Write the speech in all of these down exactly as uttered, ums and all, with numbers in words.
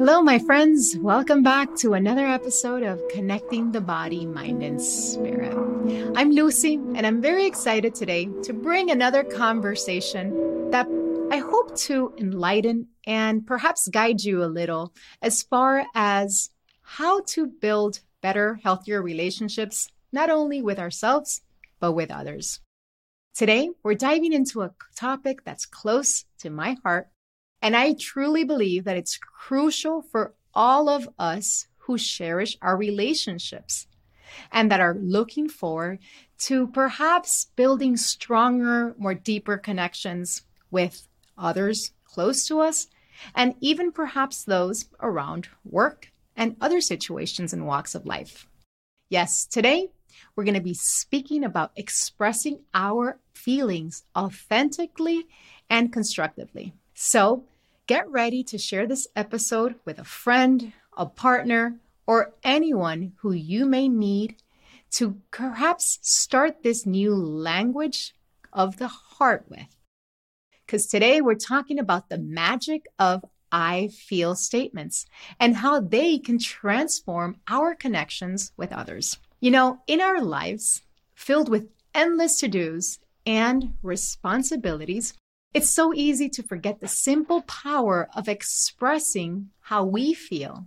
Hello, my friends. Welcome back to another episode of Connecting the Body, Mind, and Spirit. I'm Lucy, and I'm very excited today to bring another conversation that I hope to enlighten and perhaps guide you a little as far as how to build better, healthier relationships, not only with ourselves, but with others. Today, we're diving into a topic that's close to my heart, and I truly believe that it's crucial for all of us who cherish our relationships and that are looking forward to perhaps building stronger, more deeper connections with others close to us, and even perhaps those around work and other situations and walks of life. Yes, today we're going to be speaking about expressing our feelings authentically and constructively. So, get ready to share this episode with a friend, a partner, or anyone who you may need to perhaps start this new language of the heart with. Because today we're talking about the magic of I feel statements and how they can transform our connections with others. You know, in our lives, filled with endless to-dos and responsibilities, it's so easy to forget the simple power of expressing how we feel.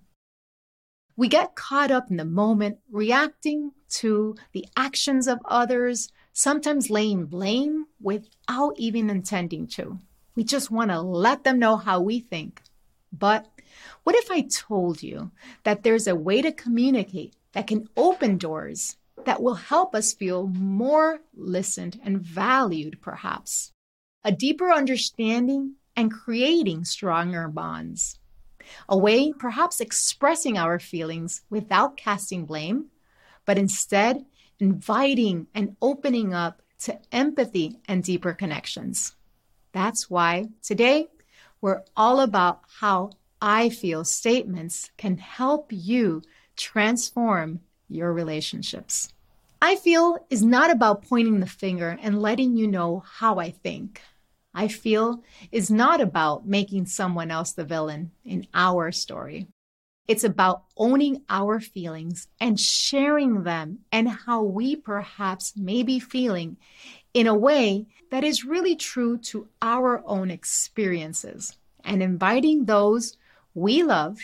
We get caught up in the moment, reacting to the actions of others, sometimes laying blame without even intending to. We just want to let them know how we think. But what if I told you that there's a way to communicate that can open doors that will help us feel more listened and valued, perhaps? A deeper understanding and creating stronger bonds. A way perhaps expressing our feelings without casting blame, but instead inviting and opening up to empathy and deeper connections. That's why today we're all about how I feel statements can help you transform your relationships. I feel is not about pointing the finger and letting you know how I think. I feel is not about making someone else the villain in our story. It's about owning our feelings and sharing them and how we perhaps may be feeling in a way that is really true to our own experiences and inviting those we love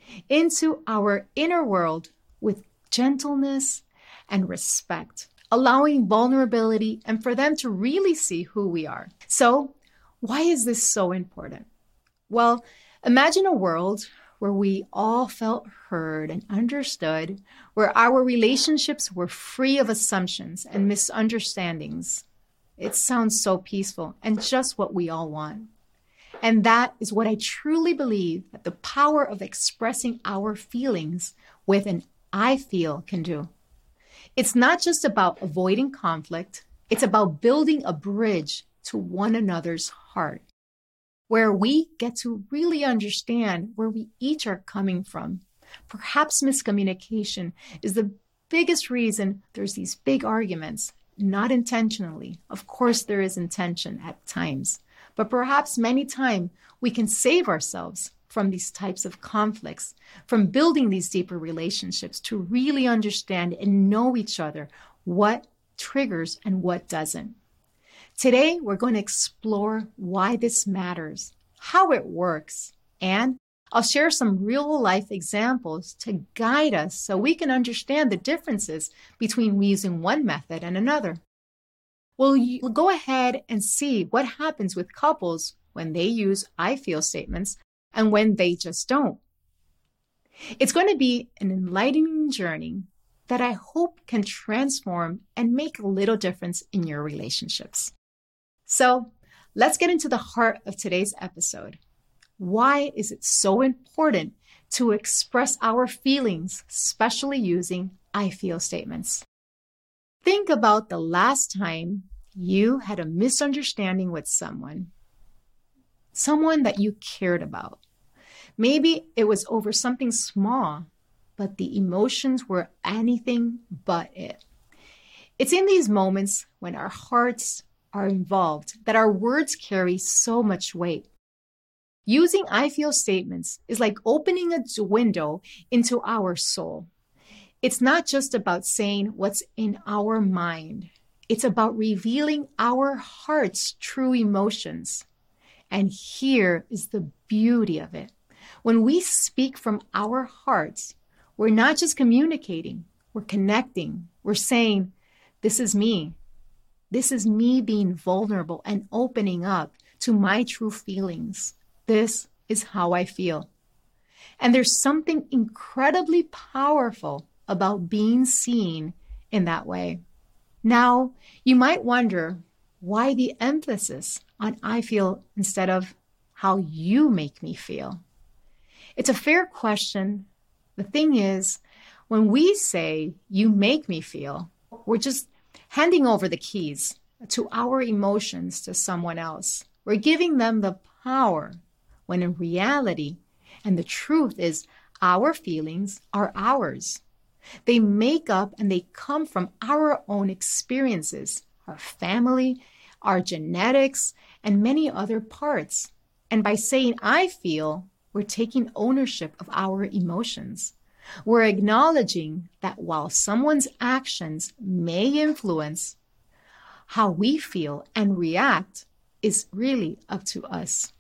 into our inner world with gentleness and respect, allowing vulnerability and for them to really see who we are. So, why is this so important? Well, imagine a world where we all felt heard and understood, where our relationships were free of assumptions and misunderstandings. It sounds so peaceful and just what we all want. And that is what I truly believe that the power of expressing our feelings with an I feel can do. It's not just about avoiding conflict. It's about building a bridge to one another's heart, where we get to really understand where we each are coming from. Perhaps miscommunication is the biggest reason there's these big arguments, not intentionally. Of course, there is intention at times, but perhaps many times we can save ourselves from these types of conflicts, from building these deeper relationships to really understand and know each other, what triggers and what doesn't. Today, we're going to explore why this matters, how it works, and I'll share some real-life examples to guide us so we can understand the differences between using one method and another. We'll go ahead and see what happens with couples when they use I feel statements and when they just don't. It's going to be an enlightening journey that I hope can transform and make a little difference in your relationships. So let's get into the heart of today's episode. Why is it so important to express our feelings, especially using I feel statements? Think about the last time you had a misunderstanding with someone, someone that you cared about. Maybe it was over something small, but the emotions were anything but it. It's in these moments when our hearts are involved that our words carry so much weight. Using I feel statements is like opening a window into our soul. It's not just about saying what's in our mind. It's about revealing our heart's true emotions. And here is the beauty of it. When we speak from our hearts, we're not just communicating, we're connecting. We're saying, this is me. This is me being vulnerable and opening up to my true feelings. This is how I feel. And there's something incredibly powerful about being seen in that way. Now, you might wonder why the emphasis on I feel instead of how you make me feel. It's a fair question. The thing is, when we say you make me feel, we're just handing over the keys to our emotions to someone else. We're giving them the power, when in reality, and the truth is, our feelings are ours. They make up and they come from our own experiences, our family, our genetics, and many other parts. And by saying I feel, we're taking ownership of our emotions. We're acknowledging that while someone's actions may influence how we feel and react, is really up to us.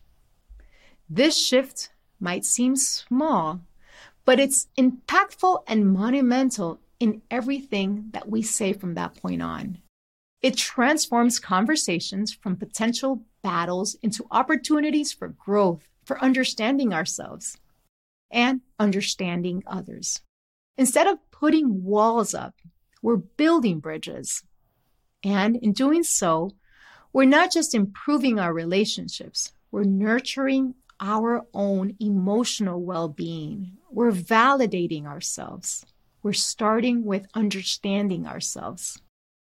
This shift might seem small, but it's impactful and monumental in everything that we say from that point on. It transforms conversations from potential battles into opportunities for growth, for understanding ourselves and understanding others. Instead of putting walls up, we're building bridges. And in doing so, we're not just improving our relationships, we're nurturing our own emotional well-being. We're validating ourselves. We're starting with understanding ourselves.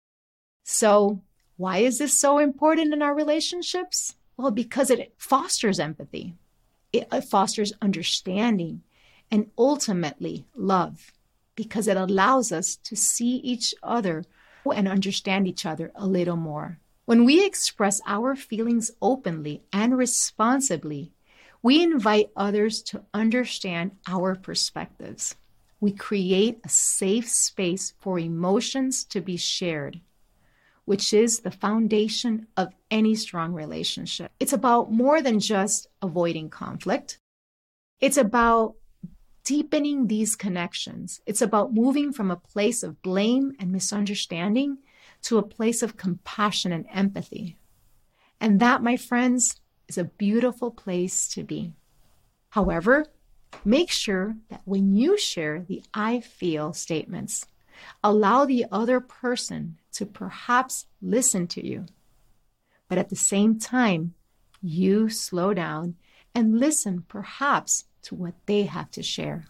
So, why is this so important in our relationships? Well, because it fosters empathy. It fosters understanding and ultimately love, because it allows us to see each other and understand each other a little more. When we express our feelings openly and responsibly, we invite others to understand our perspectives. We create a safe space for emotions to be shared, which is the foundation of any strong relationship. It's about more than just avoiding conflict. It's about deepening these connections. It's about moving from a place of blame and misunderstanding to a place of compassion and empathy. And that, my friends, is a beautiful place to be. However, make sure that when you share the I feel statements, allow the other person to perhaps listen to you. But at the same time, you slow down and listen perhaps to what they have to share.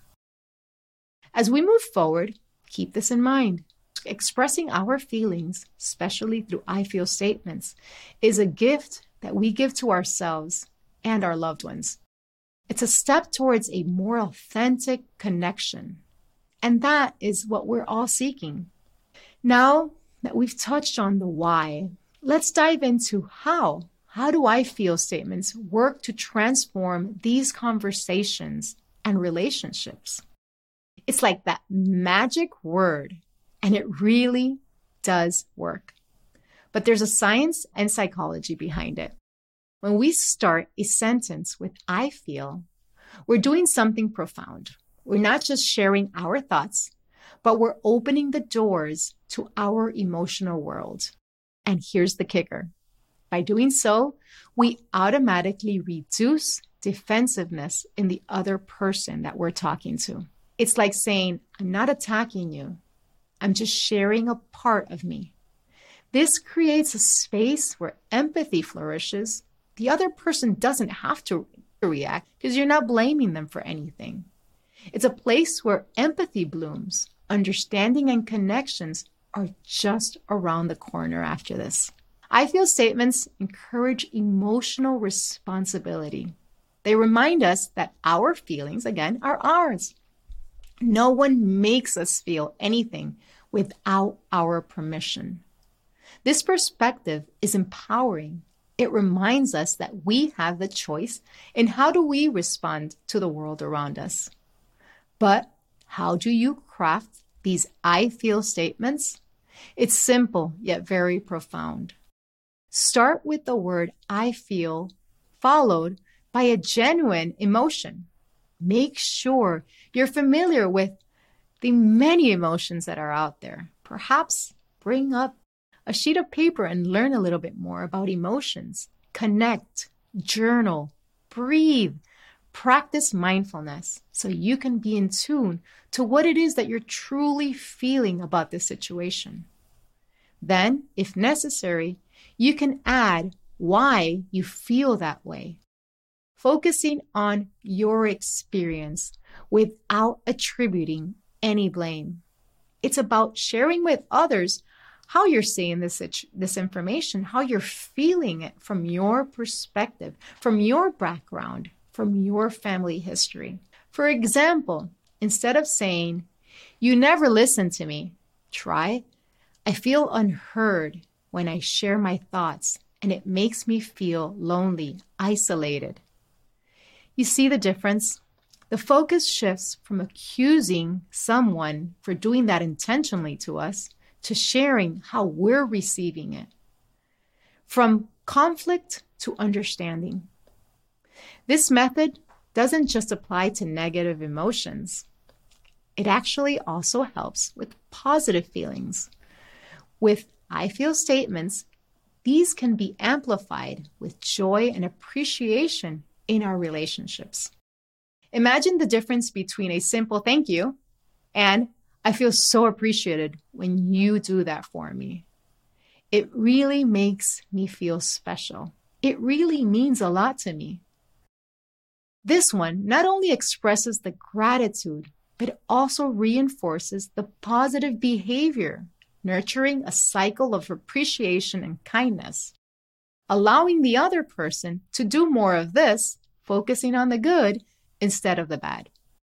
As we move forward, keep this in mind. Expressing our feelings, especially through I feel statements, is a gift that we give to ourselves and our loved ones. It's a step towards a more authentic connection. And that is what we're all seeking. Now that we've touched on the why, let's dive into how. How do I feel statements work to transform these conversations and relationships? It's like that magic word, and it really does work. But there's a science and psychology behind it. When we start a sentence with I feel, we're doing something profound. We're not just sharing our thoughts, but we're opening the doors to our emotional world. And here's the kicker. By doing so, we automatically reduce defensiveness in the other person that we're talking to. It's like saying, I'm not attacking you. I'm just sharing a part of me. This creates a space where empathy flourishes. The other person doesn't have to react because you're not blaming them for anything. It's a place where empathy blooms. Understanding and connections are just around the corner after this. I feel statements encourage emotional responsibility. They remind us that our feelings, again, are ours. No one makes us feel anything without our permission. This perspective is empowering It reminds us that we have the choice in how do we respond to the world around us. But how do you craft these I feel statements? It's simple, yet very profound. Start with the word I feel, followed by a genuine emotion. Make sure you're familiar with the many emotions that are out there. Perhaps bring up a sheet of paper and learn a little bit more about emotions. Connect, journal, breathe, practice mindfulness so you can be in tune to what it is that you're truly feeling about this situation. Then, if necessary, you can add why you feel that way, focusing on your experience without attributing any blame. It's about sharing with others how you're seeing this, this information, how you're feeling it from your perspective, from your background, from your family history. For example, instead of saying, "You never listen to me," try, "I feel unheard when I share my thoughts, and it makes me feel lonely, isolated." You see the difference? The focus shifts from accusing someone for doing that intentionally to us to sharing how we're receiving it. From conflict to understanding. This method doesn't just apply to negative emotions. It actually also helps with positive feelings. With I feel statements, these can be amplified with joy and appreciation in our relationships. Imagine the difference between a simple thank you and "I feel so appreciated when you do that for me." It really makes me feel special. It really means a lot to me. This one not only expresses the gratitude, but also reinforces the positive behavior, nurturing a cycle of appreciation and kindness, allowing the other person to do more of this, focusing on the good instead of the bad.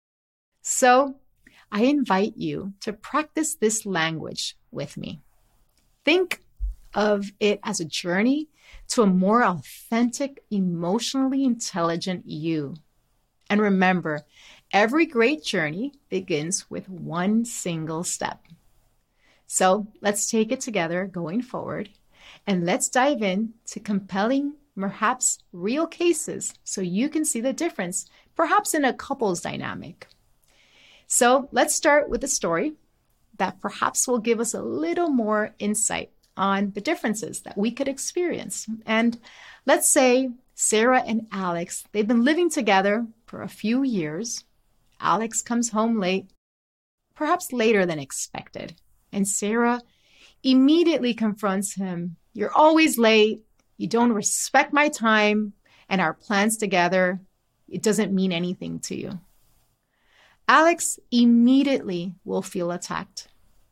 So, I invite you to practice this language with me. Think of it as a journey to a more authentic, emotionally intelligent you. And remember, every great journey begins with one single step. So let's take it together going forward, and let's dive in to compelling, perhaps real cases so you can see the difference, perhaps in a couple's dynamic. So let's start with a story that perhaps will give us a little more insight on the differences that we could experience. And let's say Sarah and Alex, they've been living together for a few years. Alex comes home late, perhaps later than expected. And Sarah immediately confronts him. "You're always late. You don't respect my time and our plans together. It doesn't mean anything to you." Alex immediately will feel attacked,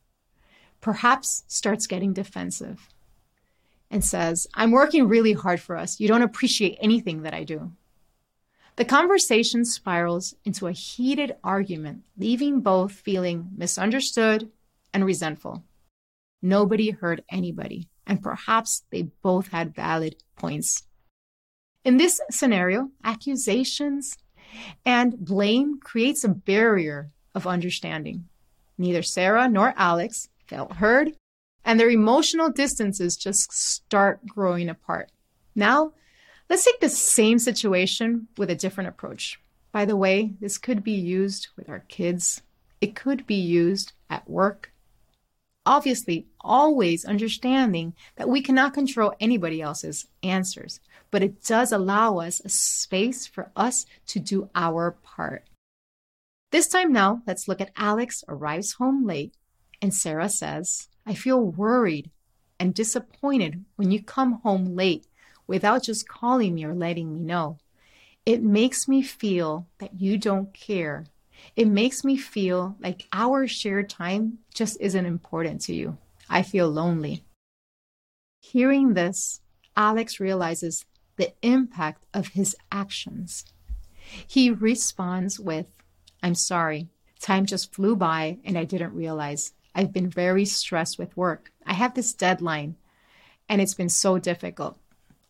perhaps starts getting defensive and says, "I'm working really hard for us. You don't appreciate anything that I do." The conversation spirals into a heated argument, leaving both feeling misunderstood and resentful. Nobody heard anybody, and perhaps they both had valid points. In this scenario, accusations and blame creates a barrier of understanding. Neither Sarah nor Alex felt heard, and their emotional distances just start growing apart. Now, let's take the same situation with a different approach. By the way, this could be used with our kids. It could be used at work. Obviously, always understanding that we cannot control anybody else's answers, but it does allow us a space for us to do our part. This time now, let's look at Alex arrives home late, and Sarah says, "I feel worried and disappointed when you come home late without just calling me or letting me know. It makes me feel that you don't care. It makes me feel like our shared time just isn't important to you. I feel lonely." Hearing this, Alex realizes the impact of his actions. He responds with, "I'm sorry. Time just flew by and I didn't realize. I've been very stressed with work. I have this deadline and it's been so difficult.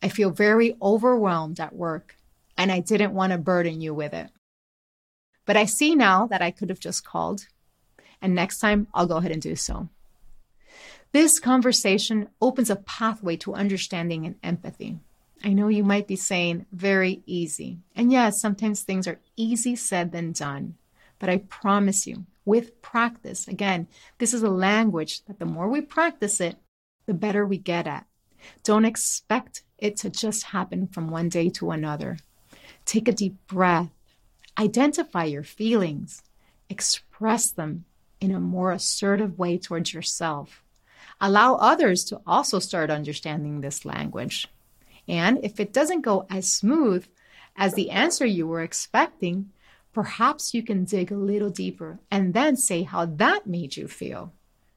I feel very overwhelmed at work, and I didn't want to burden you with it. But I see now that I could have just called, and next time I'll go ahead and do so. This conversation opens a pathway to understanding and empathy. I know you might be saying very easy. And yes, sometimes things are easy said than done. But I promise you, with practice, again, this is a language that the more we practice it, the better we get at. Don't expect it to just happen from one day to another. Take a deep breath. Identify your feelings. Express them in a more assertive way towards yourself. Allow others to also start understanding this language. And if it doesn't go as smooth as the answer you were expecting, perhaps you can dig a little deeper and then say how that made you feel.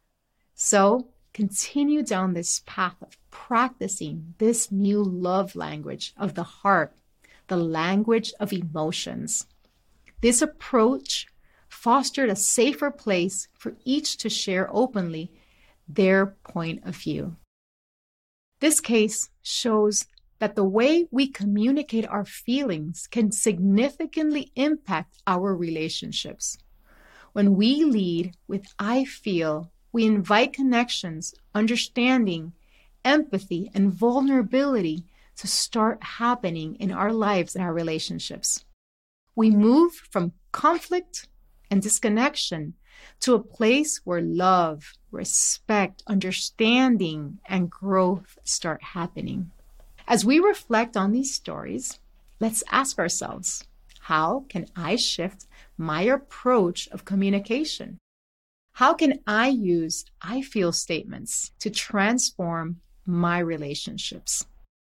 So continue down this path of practicing this new love language of the heart, the language of emotions. This approach fostered a safer place for each to share openly their point of view. This case shows that the way we communicate our feelings can significantly impact our relationships. When we lead with I feel, we invite connections, understanding, empathy, and vulnerability to start happening in our lives and our relationships. We move from conflict and disconnection to a place where love, respect, understanding, and growth start happening. As we reflect on these stories, let's ask ourselves, how can I shift my approach of communication? How can I use I feel statements to transform my relationships?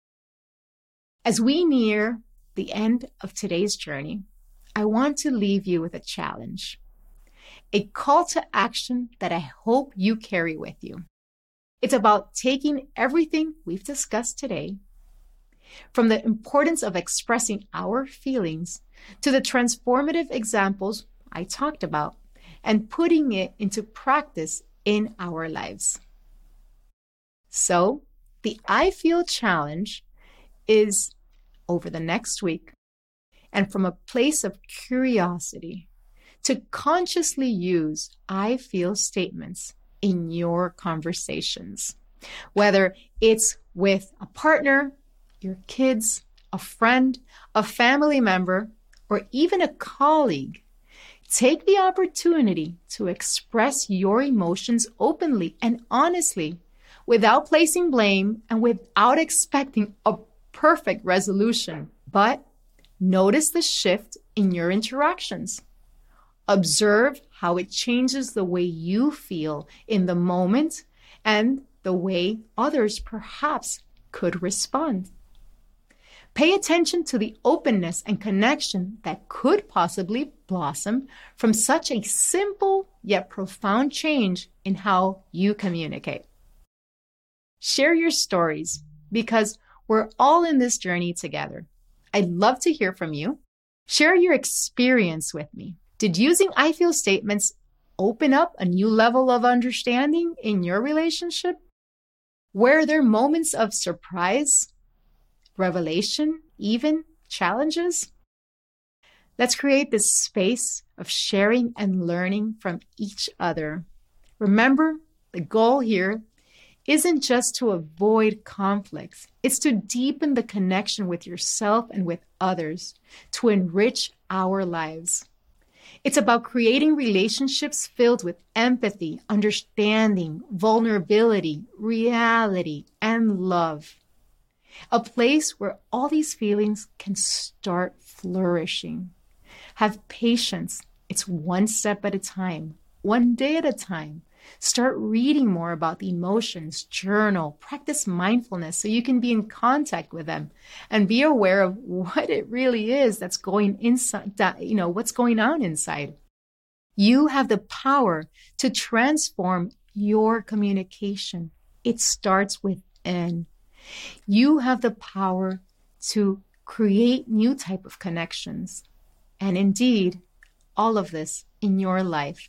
As we near the end of today's journey, I want to leave you with a challenge. A call to action that I hope you carry with you. It's about taking everything we've discussed today, from the importance of expressing our feelings to the transformative examples I talked about, and putting it into practice in our lives. So, the I Feel Challenge is over the next week, and from a place of curiosity, to consciously use I feel statements in your conversations, whether it's with a partner, your kids, a friend, a family member, or even a colleague. Take the opportunity to express your emotions openly and honestly, without placing blame and without expecting a perfect resolution. But notice the shift in your interactions. Observe how it changes the way you feel in the moment and the way others perhaps could respond. Pay attention to the openness and connection that could possibly blossom from such a simple yet profound change in how you communicate. Share your stories because we're all in this journey together. I'd love to hear from you. Share your experience with me. Did using I feel statements open up a new level of understanding in your relationship? Were there moments of surprise, revelation, even challenges? Let's create this space of sharing and learning from each other. Remember, the goal here isn't just to avoid conflicts. It's to deepen the connection with yourself and with others, to enrich our lives. It's about creating relationships filled with empathy, understanding, vulnerability, reality, and love. A place where all these feelings can start flourishing. Have patience. It's one step at a time, one day at a time. Start reading more about the emotions, journal, practice mindfulness so you can be in contact with them and be aware of what it really is that's going inside, that, you know, what's going on inside. You have the power to transform your communication. It starts within. You have the power to create new type of connections. And indeed, all of this in your life.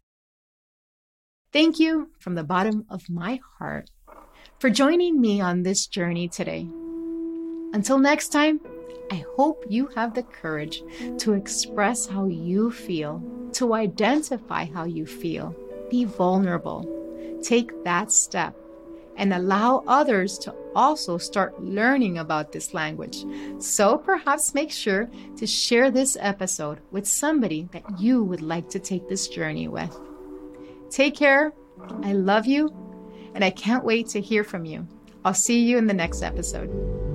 Thank you from the bottom of my heart for joining me on this journey today. Until next time, I hope you have the courage to express how you feel, to identify how you feel, be vulnerable, take that step, and allow others to also start learning about this language. So perhaps make sure to share this episode with somebody that you would like to take this journey with. Take care. I love you, and I can't wait to hear from you. I'll see you in the next episode.